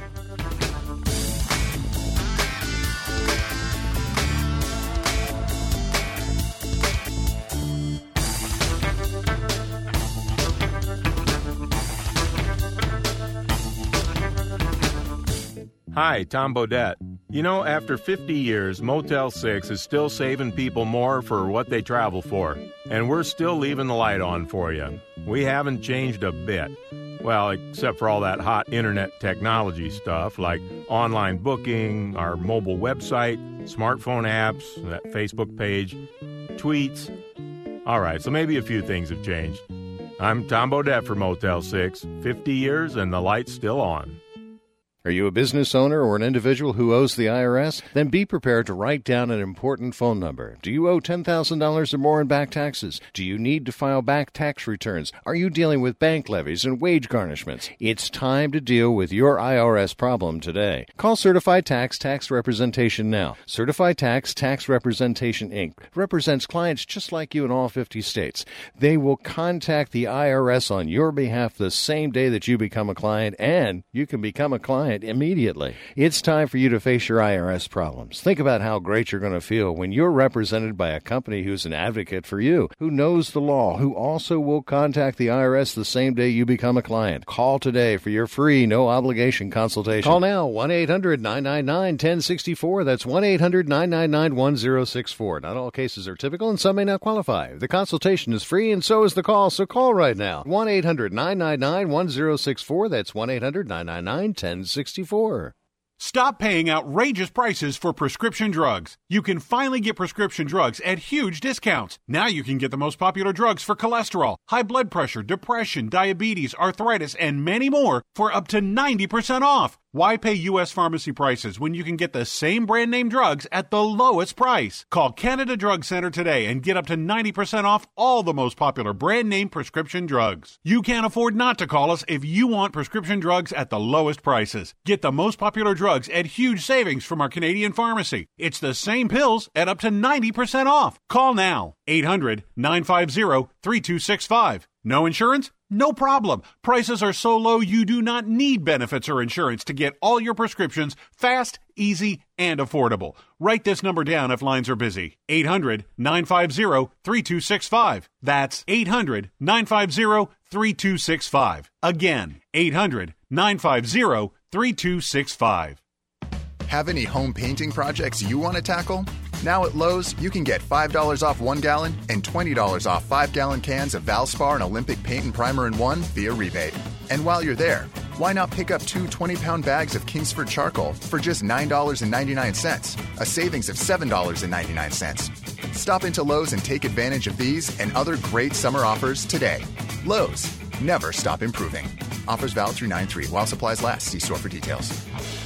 Hi, Tom Bodette. You know, after fifty years, Motel six is still saving people more for what they travel for. And we're still leaving the light on for you. We haven't changed a bit. Well, except for all that hot internet technology stuff like online booking, our mobile website, smartphone apps, that Facebook page, tweets. All right, so maybe a few things have changed. I'm Tom Bodette for Motel six. fifty years and the light's still on. Are you a business owner or an individual who owes the I R S? Then be prepared to write down an important phone number. Do you owe ten thousand dollars or more in back taxes? Do you need to file back tax returns? Are you dealing with bank levies and wage garnishments? It's time to deal with your I R S problem today. Call Certified Tax Tax Representation now. Certified Tax Tax Representation, Incorporated represents clients just like you in all fifty states. They will contact the I R S on your behalf the same day that you become a client, and you can become a client immediately. It's time for you to face your I R S problems. Think about how great you're going to feel when you're represented by a company who's an advocate for you, who knows the law, who also will contact the I R S the same day you become a client. Call today for your free, no-obligation consultation. Call now, one eight hundred nine nine nine one zero six four. That's one eight hundred nine nine nine one zero six four. Not all cases are typical, and some may not qualify. The consultation is free, and so is the call, so call right now. one eight hundred nine nine nine one zero six four. That's one eight hundred nine nine nine one zero six four. Stop paying outrageous prices for prescription drugs. You can finally get prescription drugs at huge discounts. Now you can get the most popular drugs for cholesterol, high blood pressure, depression, diabetes, arthritis, and many more for up to ninety percent off. Why pay U S pharmacy prices when you can get the same brand name drugs at the lowest price? Call Canada Drug Center today and get up to ninety percent off all the most popular brand name prescription drugs. You can't afford not to call us if you want prescription drugs at the lowest prices. Get the most popular drugs at huge savings from our Canadian pharmacy. It's the same pills at up to ninety percent off. Call now. eight hundred nine five zero three two six five. No insurance? No problem. Prices are so low you do not need benefits or insurance to get all your prescriptions fast, easy, and affordable. Write this number down if lines are busy. eight hundred nine five zero three two six five. That's eight hundred nine five zero three two six five. Again, eight hundred nine five zero three two six five. Have any home painting projects you want to tackle? Now at Lowe's, you can get five dollars off one gallon and twenty dollars off five gallon cans of Valspar and Olympic Paint and Primer in one via rebate. And while you're there, why not pick up two twenty pound bags of Kingsford charcoal for just nine dollars and ninety-nine cents, a savings of seven dollars and ninety-nine cents. Stop into Lowe's and take advantage of these and other great summer offers today. Lowe's, never stop improving. Offers valid through nine three while supplies last. See store for details.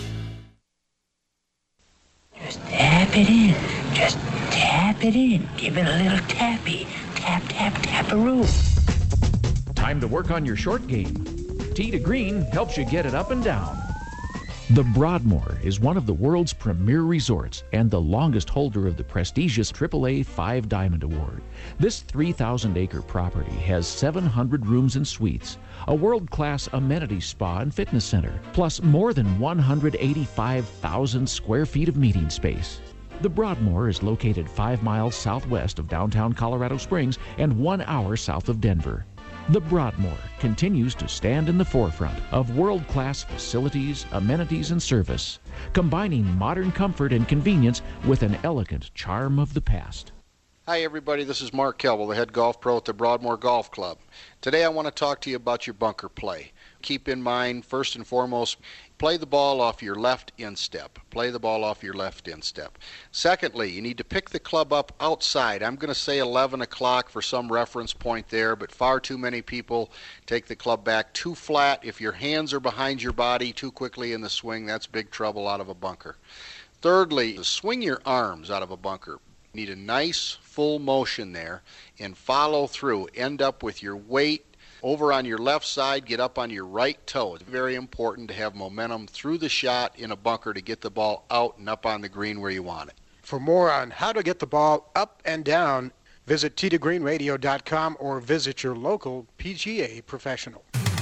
Just tap it in. Just tap it in. Give it a little tappy. Tap, tap, tap-a-roo. Time to work on your short game. Tee to Green helps you get it up and down. The Broadmoor is one of the world's premier resorts and the longest holder of the prestigious triple A Five Diamond Award. This three thousand acre property has seven hundred rooms and suites, a world-class amenity spa and fitness center, plus more than one hundred eighty-five thousand square feet of meeting space. The Broadmoor is located five miles southwest of downtown Colorado Springs and one hour south of Denver. The Broadmoor, continues to stand in the forefront of world-class facilities, amenities, and service, combining modern comfort and convenience with an elegant charm of the past. Hi everybody, this is Mark Kelble, the head golf pro at the Broadmoor Golf Club. Today I want to talk to you about your bunker play. Keep in mind, first and foremost, play the ball off your left instep. Play the ball off your left instep. Secondly, you need to pick the club up outside. I'm going to say eleven o'clock for some reference point there, but far too many people take the club back too flat. If your hands are behind your body too quickly in the swing, that's big trouble out of a bunker. Thirdly, swing your arms out of a bunker. You need a nice full motion there and follow through. End up with your weight over on your left side, get up on your right toe. It's very important to have momentum through the shot in a bunker to get the ball out and up on the green where you want it. For more on how to get the ball up and down, visit tee to green radio dot com or visit your local P G A professional.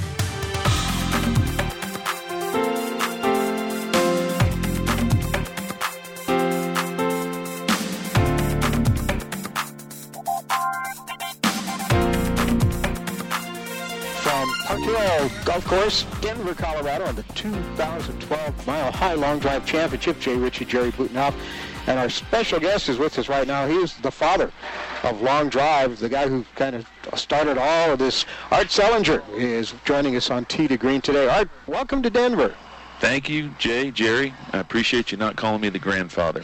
Park Hill Golf Course, Denver, Colorado, on the two thousand twelve Mile High Long Drive Championship. Jay Ritchie, Jerry Butenhoff, and our special guest is with us right now. He is the father of long drive, the guy who kind of started all of this. Art Sellinger is joining us on Tee to Green today. Art, welcome to Denver. Thank you, Jay, Jerry. I appreciate you not calling me the grandfather.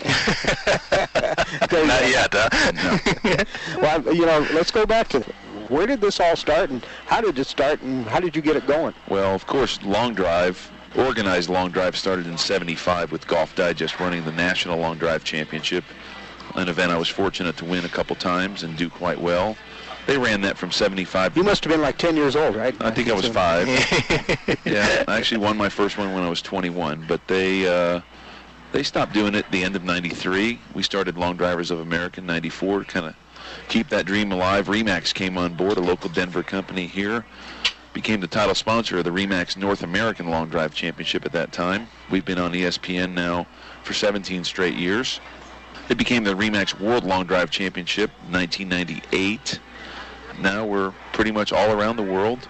Not yet, huh? No. Well, you know, let's go back to where did this all start, and how did it start, and how did you get it going? Well, of course, long drive, organized long drive started in seventy-five with Golf Digest running the National Long Drive Championship, an event I was fortunate to win a couple times and do quite well. They ran that from seventy-five. You must have been like ten years old, right? I think I was five. Yeah, I actually won my first one when I was twenty-one, but they uh, they stopped doing it at the end of ninety-three. We started Long Drivers of America in ninety-four, kind of keep that dream alive. Remax came on board, a local Denver company here, became the title sponsor of the Remax North American Long Drive Championship at that time. We've been on E S P N now for seventeen straight years. It became the Remax World Long Drive Championship in nineteen ninety-eight. Now we're pretty much all around the world,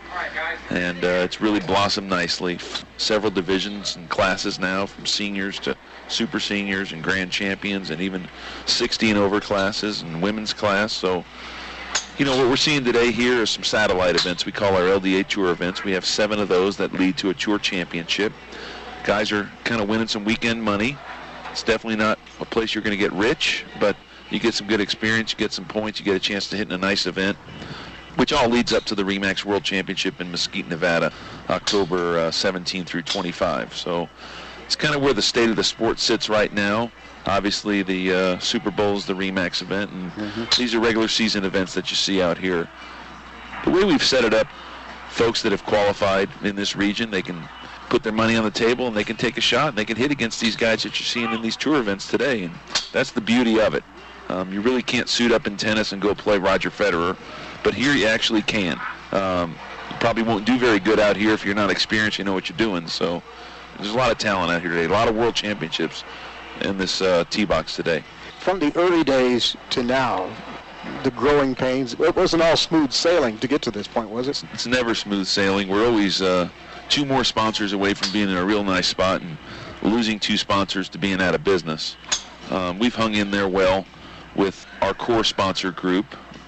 and uh, it's really blossomed nicely. Several divisions and classes now, from seniors to super seniors and grand champions, and even sixty and over classes and women's class. So, you know, what we're seeing today here is some satellite events we call our L D A Tour events. We have seven of those that lead to a tour championship. Guys are kind of winning some weekend money. It's definitely not a place you're going to get rich, but you get some good experience, you get some points, you get a chance to hit in a nice event, which all leads up to the Remax World Championship in Mesquite, Nevada, October uh, seventeenth through twenty-five. So it's kind of where the state of the sport sits right now. Obviously, the uh, Super Bowl is the Remax event, and mm-hmm. these are regular season events that you see out here. The way we've set it up, folks that have qualified in this region, they can put their money on the table and they can take a shot and they can hit against these guys that you're seeing in these tour events today, and that's the beauty of it. Um, you really can't suit up in tennis and go play Roger Federer, but here you actually can. Um, you probably won't do very good out here if you're not experienced, you know what you're doing. So there's a lot of talent out here today, a lot of world championships in this uh, tee box today. From the early days to now, the growing pains, it wasn't all smooth sailing to get to this point, was it? It's never smooth sailing. We're always uh, two more sponsors away from being in a real nice spot and losing two sponsors to being out of business. Um, we've hung in there well with our core sponsor group,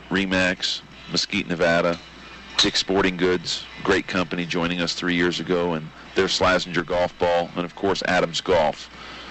Remax, Mesquite, Nevada, Dick's Sporting Goods, great company joining us three years ago, and their Slazenger Golf Ball, and of course Adams Golf.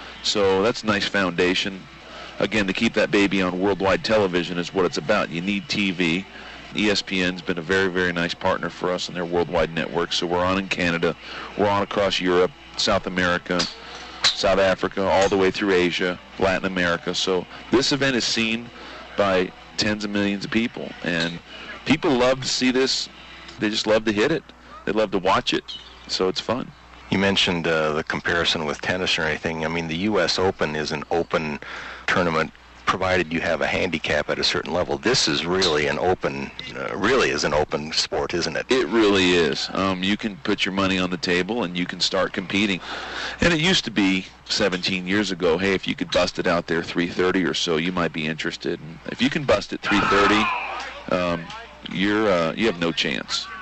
So that's a nice foundation. Again, to keep that baby on worldwide television is what it's about. You need T V. E S P N's been a very, very nice partner for us in their worldwide network. So we're on in Canada, we're on across Europe, South America, South Africa, all the way through Asia, Latin America. So this event is seen by tens of millions of people, and people love to see this. They just love to hit it. They love to watch it. So it's fun. You mentioned uh, the comparison with tennis or anything. I mean, the U S Open is an open tournament, provided you have a handicap at a certain level. This is really an open, uh, really is an open sport, isn't it? It really is. Um, you can put your money on the table and you can start competing. And it used to be seventeen years ago, hey, if you could bust it out there three thirty or so, you might be interested. And if you can bust it three thirty, um, you're uh, you have no chance.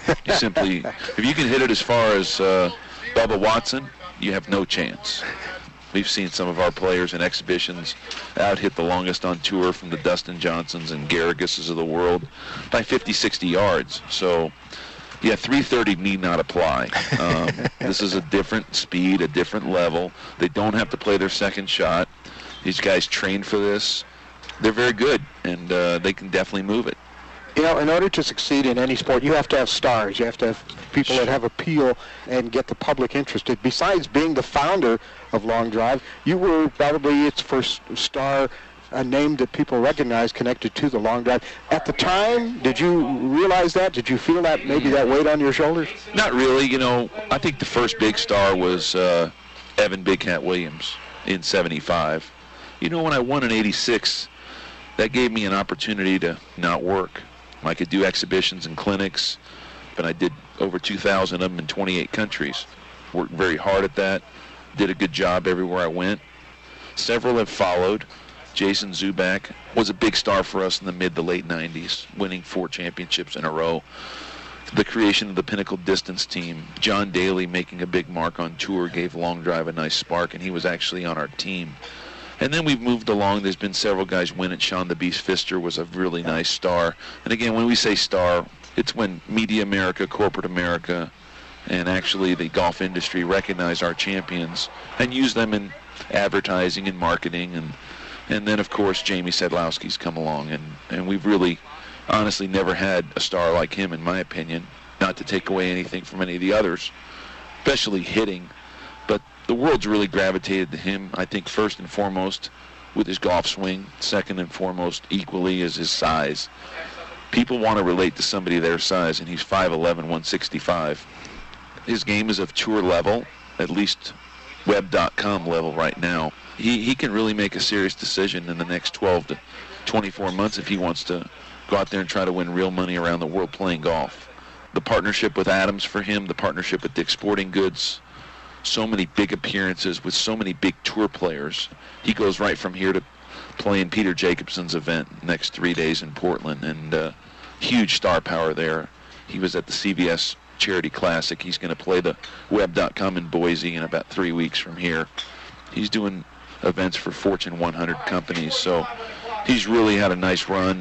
You simply, if you can hit it as far as uh, Bubba Watson, you have no chance. We've seen some of our players in exhibitions out hit the longest on tour, from the Dustin Johnsons and Garriguses of the world, by fifty, sixty yards. So, yeah, three thirty need not apply. Um, this is a different speed, a different level. They don't have to play their second shot. These guys trained for this. They're very good, and uh, they can definitely move it. You know, in order to succeed in any sport, you have to have stars. You have to have people that have appeal and get the public interested. Besides being the founder of Long Drive, you were probably its first star, a name that people recognize connected to the Long Drive. At the time, did you realize that? Did you feel that, maybe that weight on your shoulders? Not really. You know, I think the first big star was uh, Evan Big Cat Williams in seventy-five. You know, when I won in eighty-six, that gave me an opportunity to not work. I could do exhibitions and clinics, and I did over two thousand of them in twenty-eight countries. Worked very hard at that. Did a good job everywhere I went. Several have followed. Jason Zuback was a big star for us in the mid to late nineties, winning four championships in a row. The creation of the Pinnacle Distance team, John Daly making a big mark on tour, gave Long Drive a nice spark, and he was actually on our team. And then we've moved along. There's been several guys win it. Sean the Beast Pfister was a really nice star. And again, when we say star, it's when Media America, Corporate America, and actually the golf industry recognize our champions and use them in advertising and marketing. And and then, of course, Jamie Sedlowski's come along. And, and we've really, honestly, never had a star like him, in my opinion, not to take away anything from any of the others, especially hitting. But the world's really gravitated to him, I think, first and foremost with his golf swing. Second and foremost, equally, is his size. People want to relate to somebody their size, and he's five eleven, one sixty-five. His game is of tour level, at least web dot com level right now. He, he can really make a serious decision in the next twelve to twenty-four months if he wants to go out there and try to win real money around the world playing golf. The partnership with Adams for him, the partnership with Dick's Sporting Goods, so many big appearances with so many big tour players. He goes right from here to playing Peter Jacobson's event next three days in Portland, and uh, huge star power there. He was at the C V S Charity Classic. He's going to play the web dot com in Boise in about three weeks from here. He's doing events for Fortune one hundred companies, so he's really had a nice run.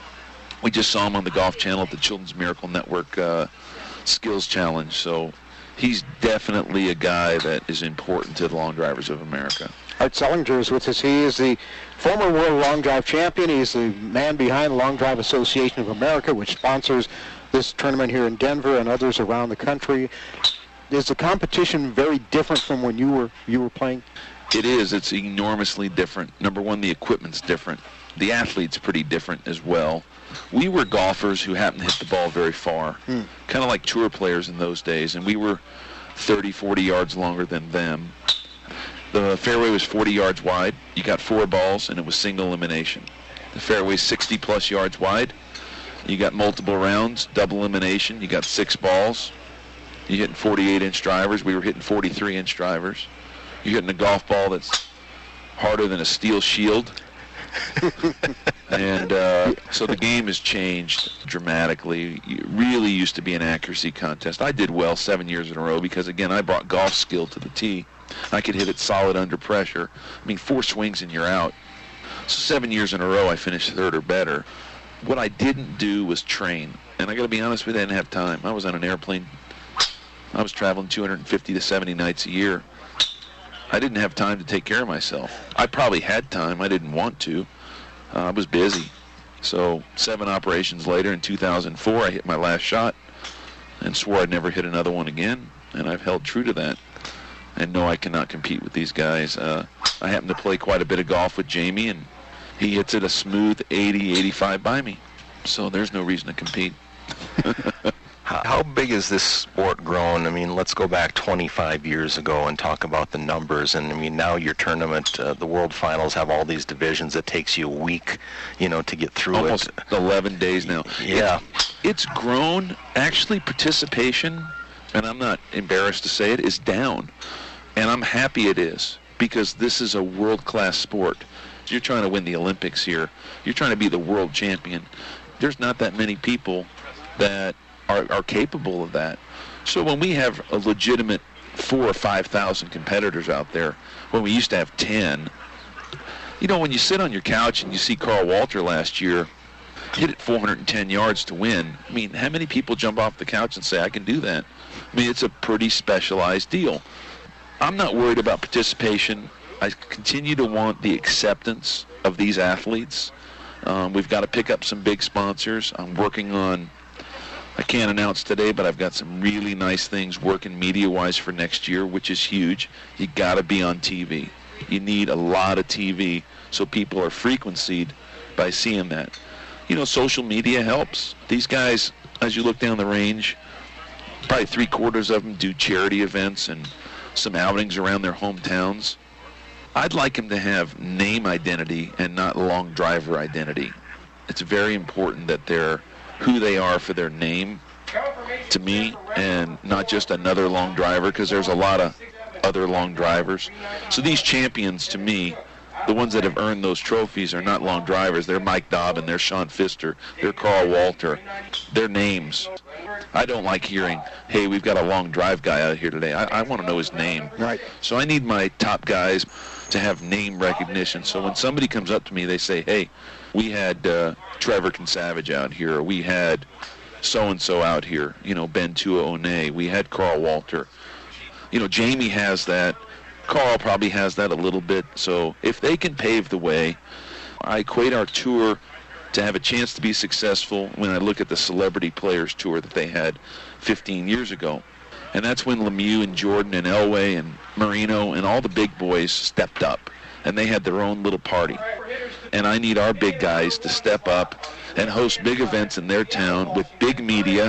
We just saw him on the Golf Channel at the Children's Miracle Network uh, Skills Challenge, so he's definitely a guy that is important to the Long Drivers of America. Art Sellinger is with us. He is the former World Long Drive Champion. He's the man behind the Long Drive Association of America, which sponsors this tournament here in Denver and others around the country. Is the competition very different from when you were you were playing? It is. It's enormously different. Number one, the equipment's different. The athlete's pretty different as well. We were golfers who happened to hit the ball very far, hmm. kind of like tour players in those days, and we were thirty, forty yards longer than them. The fairway was forty yards wide. You got four balls, and it was single elimination. The fairway's sixty plus yards wide. You got multiple rounds, double elimination. You got six balls. You're hitting forty-eight inch drivers. We were hitting forty-three inch drivers. You're hitting a golf ball that's harder than a steel shield. And uh, so the game has changed dramatically. It really used to be an accuracy contest. I did well seven years in a row because, again, I brought golf skill to the tee. I could hit it solid under pressure. I mean, four swings and you're out. So seven years in a row, I finished third or better. What I didn't do was train. And I got to be honest with you, I didn't have time. I was on an airplane. I was traveling two hundred fifty to seventy nights a year. I didn't have time to take care of myself. I probably had time. I didn't want to. Uh, I was busy. So seven operations later in two thousand four, I hit my last shot and swore I'd never hit another one again. And I've held true to that. And no, I cannot compete with these guys. Uh, I happen to play quite a bit of golf with Jamie, and he hits it a smooth eighty, eighty-five by me. So there's no reason to compete. How, how big is this sport grown? I mean, let's go back twenty-five years ago and talk about the numbers. And I mean, now your tournament, uh, the World Finals, have all these divisions. It takes you a week, you know, to get through Almost it. Almost eleven days now. Yeah. It, it's grown. Actually, participation, and I'm not embarrassed to say it, is down. And I'm happy it is, because this is a world-class sport. You're trying to win the Olympics here. You're trying to be the world champion. There's not that many people that are, are capable of that. So when we have a legitimate four or five thousand competitors out there, when we used to have ten, you know, when you sit on your couch and you see Carl Walter last year hit it four hundred ten yards to win, I mean, how many people jump off the couch and say, I can do that? I mean, it's a pretty specialized deal. I'm not worried about participation. I continue to want the acceptance of these athletes. Um, we've got to pick up some big sponsors. I'm working on, I can't announce today, but I've got some really nice things working media-wise for next year, which is huge. You got to be on T V. You need a lot of T V so people are frequencied by seeing that. You know, social media helps. These guys, as you look down the range, probably three-quarters of them do charity events and some outings around their hometowns. I'd like them to have name identity and not long driver identity. It's very important that they're who they are for their name to me, and not just another long driver, because there's a lot of other long drivers. So these champions, to me, the ones that have earned those trophies are not long drivers. They're Mike Dobbin, they're Sean Pfister, they're Carl Walter. They're names. I don't like hearing, hey, we've got a long drive guy out here today. I, I want to know his name. Right. So I need my top guys to have name recognition. So when somebody comes up to me, they say, hey, we had uh, Trevor Kinsavage out here, or we had so-and-so out here, you know, Ben Tua-One, we had Carl Walter. You know, Jamie has that. Carl probably has that a little bit. So if they can pave the way, I equate our tour to have a chance to be successful when I look at the Celebrity Players Tour that they had fifteen years ago. And that's when Lemieux and Jordan and Elway and Marino and all the big boys stepped up, and they had their own little party. And I need our big guys to step up and host big events in their town with big media,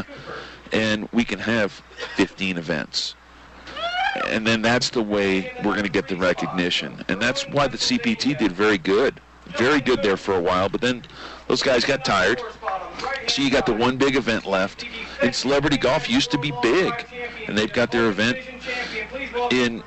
and we can have fifteen events. And then that's the way we're going to get the recognition. And that's why the C P T did very good. Very good there for a while, but then those guys got tired. So you got the one big event left. And celebrity golf used to be big. And they've got their event in,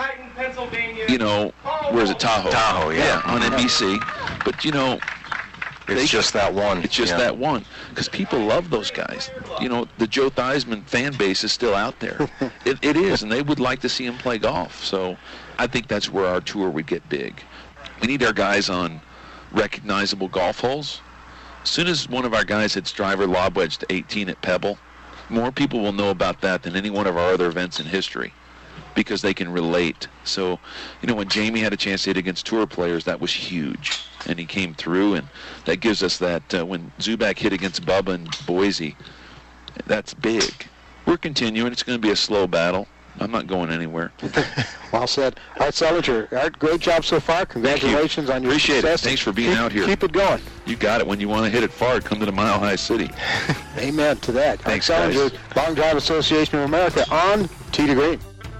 you know, where's it, Tahoe? Tahoe, yeah. Yeah, on N B C. But, you know, It's they, just that one. It's just yeah. that one. Because people love those guys. You know, the Joe Theismann fan base is still out there. it, it is, and they would like to see him play golf. So I think that's where our tour would get big. We need our guys on recognizable golf holes. As soon as one of our guys hits driver lob wedge to eighteen at Pebble, more people will know about that than any one of our other events in history, because they can relate. So, you know, when Jamie had a chance to hit against tour players, that was huge. And he came through, and that gives us that, uh, when Zubak hit against Bubba in Boise, that's big. We're continuing. It's going to be a slow battle. I'm not going anywhere. Well said. Art Sellinger, Art, great job so far. Congratulations you. on your Appreciate success. it. Thanks for being keep, out here. Keep it going. You got it. When you want to hit it far, come to the Mile High City. Amen to that. Thanks, Art Sellinger, guys. Long Drive Association of America on Tee to Green.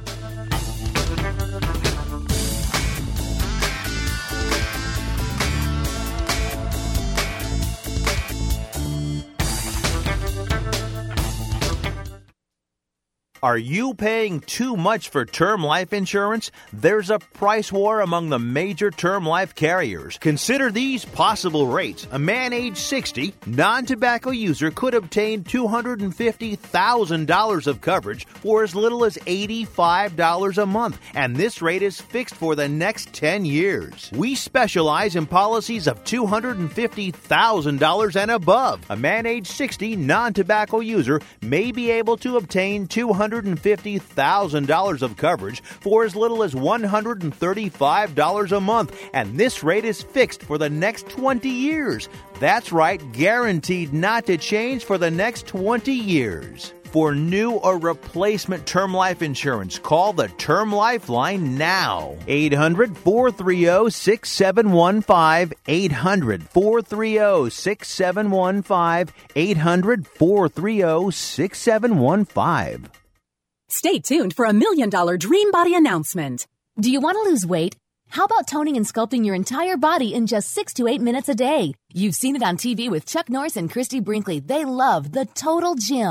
Are you paying too much for term life insurance? There's a price war among the major term life carriers. Consider these possible rates. A man age sixty, non-tobacco user could obtain two hundred fifty thousand dollars of coverage for as little as eighty-five dollars a month, and this rate is fixed for the next ten years. We specialize in policies of two hundred fifty thousand dollars and above. A man age sixty, non-tobacco user may be able to obtain two hundred fifty thousand dollars of coverage for as little as one hundred thirty-five dollars a month, and this rate is fixed for the next twenty years. That's right, guaranteed not to change for the next twenty years. For new or replacement term life insurance, call the Term Lifeline now. eight hundred, four three zero, six seven one five. eight hundred, four three zero, six seven one five. eight hundred, four three zero, six seven one five. Stay tuned for a million dollar dream body announcement. Do you want to lose weight? How about toning and sculpting your entire body in just six to eight minutes a day? You've seen it on T V with Chuck Norris and Christy Brinkley. They love the Total Gym.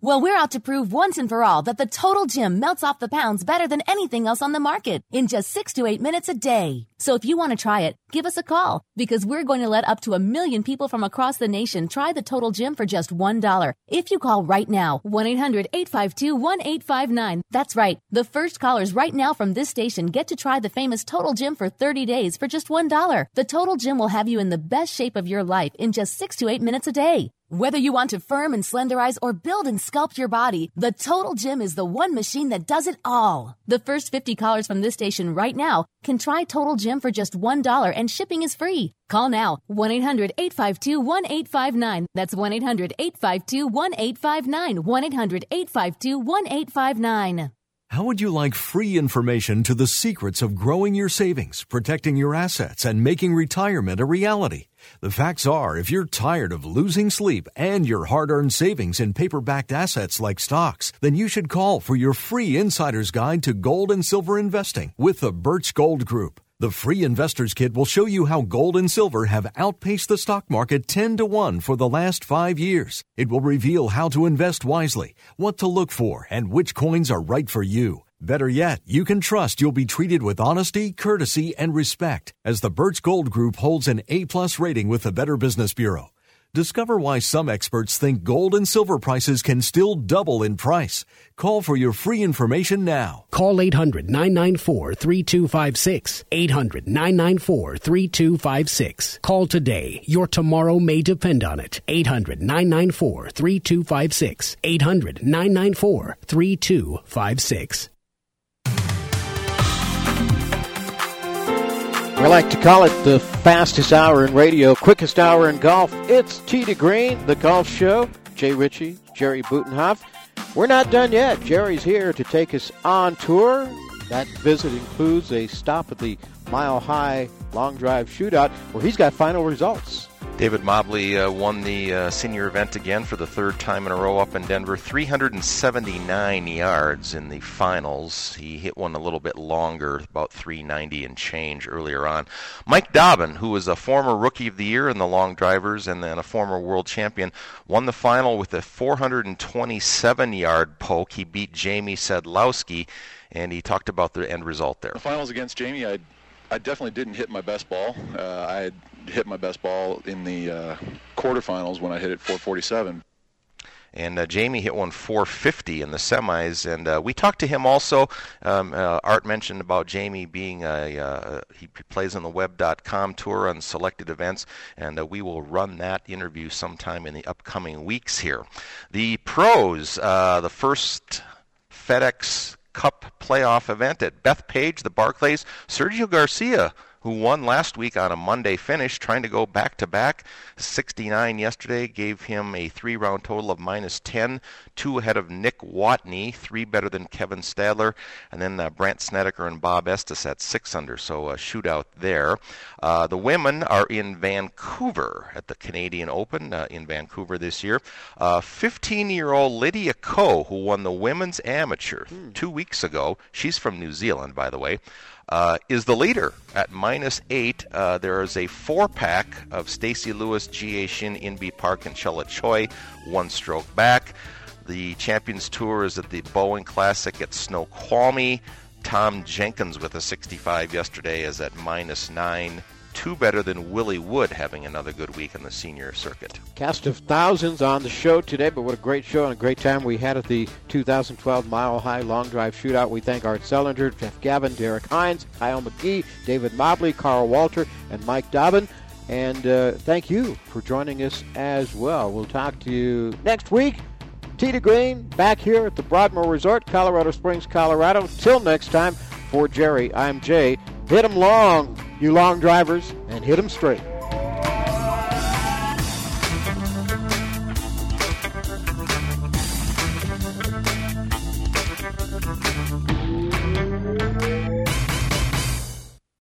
Well, we're out to prove once and for all that the Total Gym melts off the pounds better than anything else on the market in just six to eight minutes a day. So if you want to try it, give us a call because we're going to let up to a million people from across the nation try the Total Gym for just one dollar. If you call right now, one eight hundred eight five two one eight five nine. That's right. The first callers right now from this station get to try the famous Total Gym for thirty days for just one dollar. The Total Gym will have you in the best shape of your life in just six to eight minutes a day. Whether you want to firm and slenderize or build and sculpt your body, the Total Gym is the one machine that does it all. The first fifty callers from this station right now can try Total Gym for just one dollar and shipping is free. Call now, one eight hundred eight five two one eight five nine. That's one eight hundred eight five two one eight five nine. one eight hundred eight five two one eight five nine. How would you like free information to the secrets of growing your savings, protecting your assets, and making retirement a reality? The facts are, if you're tired of losing sleep and your hard-earned savings in paper-backed assets like stocks, then you should call for your free Insider's Guide to Gold and Silver Investing with the Birch Gold Group. The free Investor's Kit will show you how gold and silver have outpaced the stock market ten to one for the last five years. It will reveal how to invest wisely, what to look for, and which coins are right for you. Better yet, you can trust you'll be treated with honesty, courtesy, and respect, as the Birch Gold Group holds an A plus rating with the Better Business Bureau. Discover why some experts think gold and silver prices can still double in price. Call for your free information now. Call eight hundred nine nine four three two five six. eight hundred nine nine four three two five six. Call today. Your tomorrow may depend on it. eight hundred nine nine four three two five six. eight hundred nine nine four three two five six. We like to call it the fastest hour in radio, quickest hour in golf. It's Tee to Green, the golf show. Jay Ritchie, Jerry Butenhoff. We're not done yet. Jerry's here to take us on tour. That visit includes a stop at the Mile High Long Drive Shootout, where he's got final results. David Mobley uh, won the uh, senior event again for the third time in a row up in Denver. three hundred seventy-nine yards in the finals. He hit one a little bit longer, about three ninety and change earlier on. Mike Dobbin, who was a former Rookie of the Year in the long drivers and then a former world champion, won the final with a four hundred twenty-seven yard poke. He beat Jamie Sedlowski, and he talked about the end result there. The finals against Jamie, I I definitely didn't hit my best ball. Uh, I had hit my best ball in the uh, quarterfinals when I hit it four forty-seven. And uh, Jamie hit one four fifty in the semis, and uh, we talked to him also. Um, uh, Art mentioned about Jamie being a, uh, he plays on the web dot com tour on selected events, and uh, we will run that interview sometime in the upcoming weeks here. The pros, uh, the first FedEx Cup playoff event at Bethpage, the Barclays. Sergio Garcia, who won last week on a Monday finish, trying to go back-to-back. sixty-nine yesterday gave him a three-round total of minus ten, two ahead of Nick Watney, three better than Kevin Stadler, and then uh, Brandt Snedeker and Bob Estes at six under, so a shootout there. Uh, the women are in Vancouver at the Canadian Open uh, in Vancouver this year. Uh, fifteen-year-old Lydia Ko, who won the women's amateur hmm. two weeks ago, she's from New Zealand, by the way, Uh, is the leader at minus eight. Uh, there is a four-pack of Stacey Lewis, G A Shin, Inbee Park, and Chella Choi, one stroke back. The Champions Tour is at the Bowen Classic at Snoqualmie. Tom Jenkins with a sixty-five yesterday is at minus nine. Two better than Willie Wood having another good week in the senior circuit. Cast of thousands on the show today, but what a great show and a great time we had at the two thousand twelve Mile High Long Drive Shootout. We thank Art Sellinger, Jeff Gavin, Derek Hines, Kyle McGee, David Mobley, Carl Walter, and Mike Dobbin. And uh, thank you for joining us as well. We'll talk to you next week. Tee to Green back here at the Broadmoor Resort, Colorado Springs, Colorado. Till next time, for Jerry, I'm Jay. Hit 'em long, you long drivers, and hit 'em straight.